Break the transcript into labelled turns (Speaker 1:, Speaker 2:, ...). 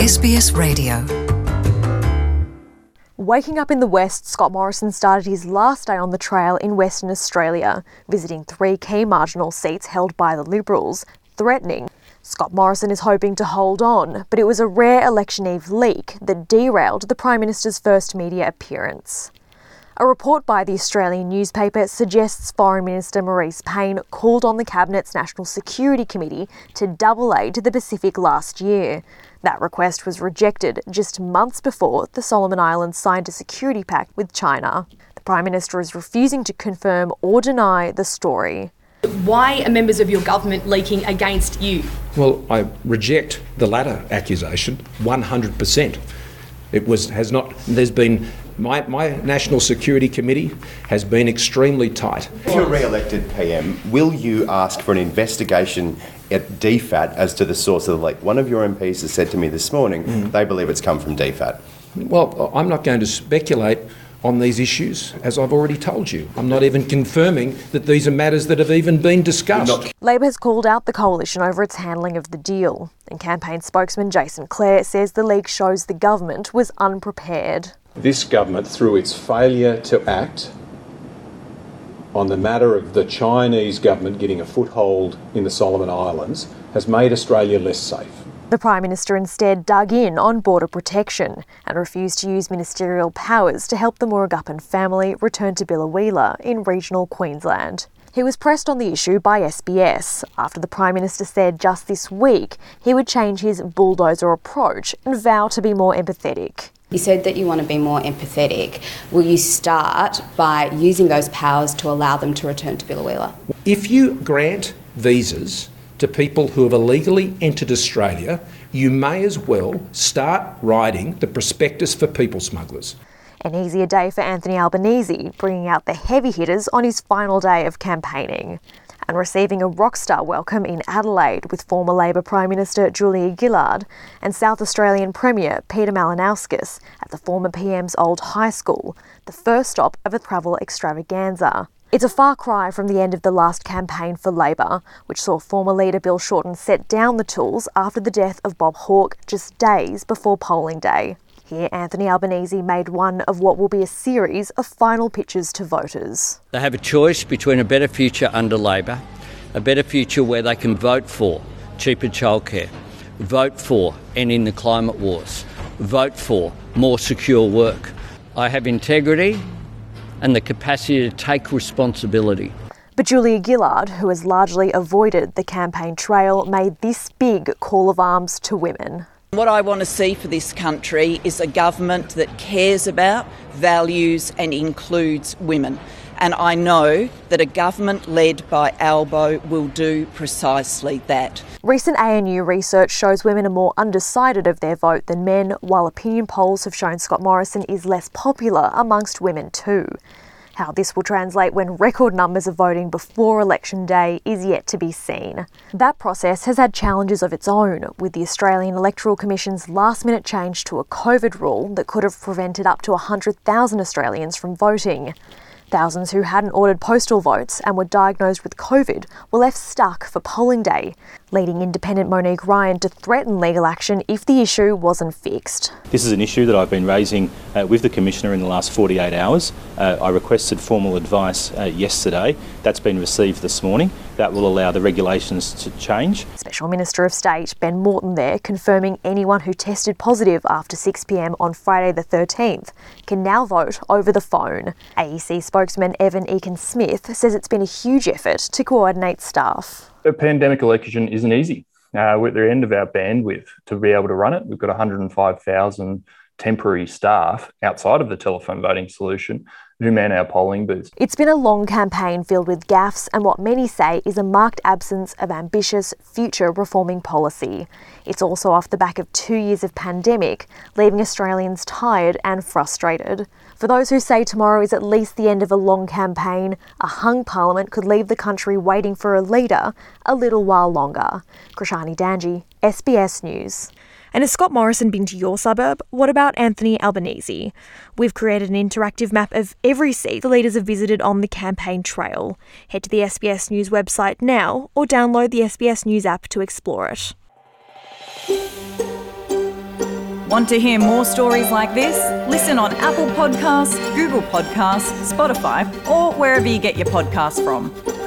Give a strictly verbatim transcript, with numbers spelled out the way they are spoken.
Speaker 1: S B S Radio.
Speaker 2: Waking up in the West, Scott Morrison started his last day on the trail in Western Australia, visiting three key marginal seats held by the Liberals, threatening. Scott Morrison is hoping to hold on, but it was a rare election eve leak that derailed the Prime Minister's first media appearance. A report by the Australian newspaper suggests Foreign Minister Marise Payne called on the Cabinet's National Security Committee to double aid to the Pacific last year. That request was rejected just months before the Solomon Islands signed a security pact with China. The Prime Minister is refusing to confirm or deny the story.
Speaker 3: Why are members of your government leaking against you?
Speaker 4: Well, I reject the latter accusation one hundred percent. It was has not. There's been my my National Security Committee has been extremely tight.
Speaker 5: If you're re-elected P M, will you ask for an investigation at D FAT as to the source of the leak? One of your M Ps has said to me this morning mm. they believe it's come from D FAT.
Speaker 4: Well, I'm not going to speculate on these issues, as I've already told you. I'm not even confirming that these are matters that have even been discussed.
Speaker 2: Labor has called out the coalition over its handling of the deal, and campaign spokesman Jason Clare says the leak shows the government was unprepared.
Speaker 6: This government, through its failure to act on the matter of the Chinese government getting a foothold in the Solomon Islands, has made Australia less safe.
Speaker 2: The Prime Minister instead dug in on border protection and refused to use ministerial powers to help the Murugappan family return to Biloela in regional Queensland. He was pressed on the issue by S B S after the Prime Minister said just this week he would change his bulldozer approach and vow to be more empathetic.
Speaker 7: You said that you want to be more empathetic. Will you start by using those powers to allow them to return to Biloela?
Speaker 4: If you grant visas to people who have illegally entered Australia, you may as well start writing the prospectus for people smugglers.
Speaker 2: An easier day for Anthony Albanese, bringing out the heavy hitters on his final day of campaigning and receiving a rockstar welcome in Adelaide with former Labor Prime Minister Julia Gillard and South Australian Premier Peter Malinauskas at the former P M's old high school, the first stop of a travel extravaganza. It's a far cry from the end of the last campaign for Labor, which saw former leader Bill Shorten set down the tools after the death of Bob Hawke just days before polling day. Here, Anthony Albanese made one of what will be a series of final pitches to voters.
Speaker 8: They have a choice between a better future under Labor, a better future where they can vote for cheaper childcare, vote for ending the climate wars, vote for more secure work. I have integrity and the capacity to take responsibility.
Speaker 2: But Julia Gillard, who has largely avoided the campaign trail, made this big call of arms to women.
Speaker 9: What I want to see for this country is a government that cares about, values and includes women. And I know that a government led by Albo will do precisely that.
Speaker 2: Recent A N U research shows women are more undecided of their vote than men, while opinion polls have shown Scott Morrison is less popular amongst women too. How this will translate when record numbers of voting before election day is yet to be seen. That process has had challenges of its own, with the Australian Electoral Commission's last-minute change to a COVID rule that could have prevented up to one hundred thousand Australians from voting. Thousands who hadn't ordered postal votes and were diagnosed with COVID were left stuck for polling day, leading independent Monique Ryan to threaten legal action if the issue wasn't fixed.
Speaker 10: This is an issue that I've been raising uh, with the Commissioner in the last forty-eight hours. Uh, I requested formal advice uh, yesterday. That's been received this morning. That will allow the regulations to change. Special
Speaker 2: Minister of State Ben Morton there confirming anyone who tested positive after six p m on Friday the thirteenth can now vote over the phone. A E C spokesman Evan Eakin-Smith says it's been a huge effort to coordinate staff.
Speaker 11: A pandemic election isn't easy. Uh, we're at the end of our bandwidth to be able to run it. We've got one hundred five thousand temporary staff outside of the telephone voting solution who man our polling booths.
Speaker 2: It's been a long campaign filled with gaffes and what many say is a marked absence of ambitious, future-reforming policy. It's also off the back of two years of pandemic, leaving Australians tired and frustrated. For those who say tomorrow is at least the end of a long campaign, a hung parliament could leave the country waiting for a leader a little while longer. Krishani Danji, S B S News. And has Scott Morrison been to your suburb? What about Anthony Albanese? We've created an interactive map of every seat the leaders have visited on the campaign trail. Head to the S B S News website now or download the S B S News app to explore it.
Speaker 1: Want to hear more stories like this? Listen on Apple Podcasts, Google Podcasts, Spotify, or wherever you get your podcasts from.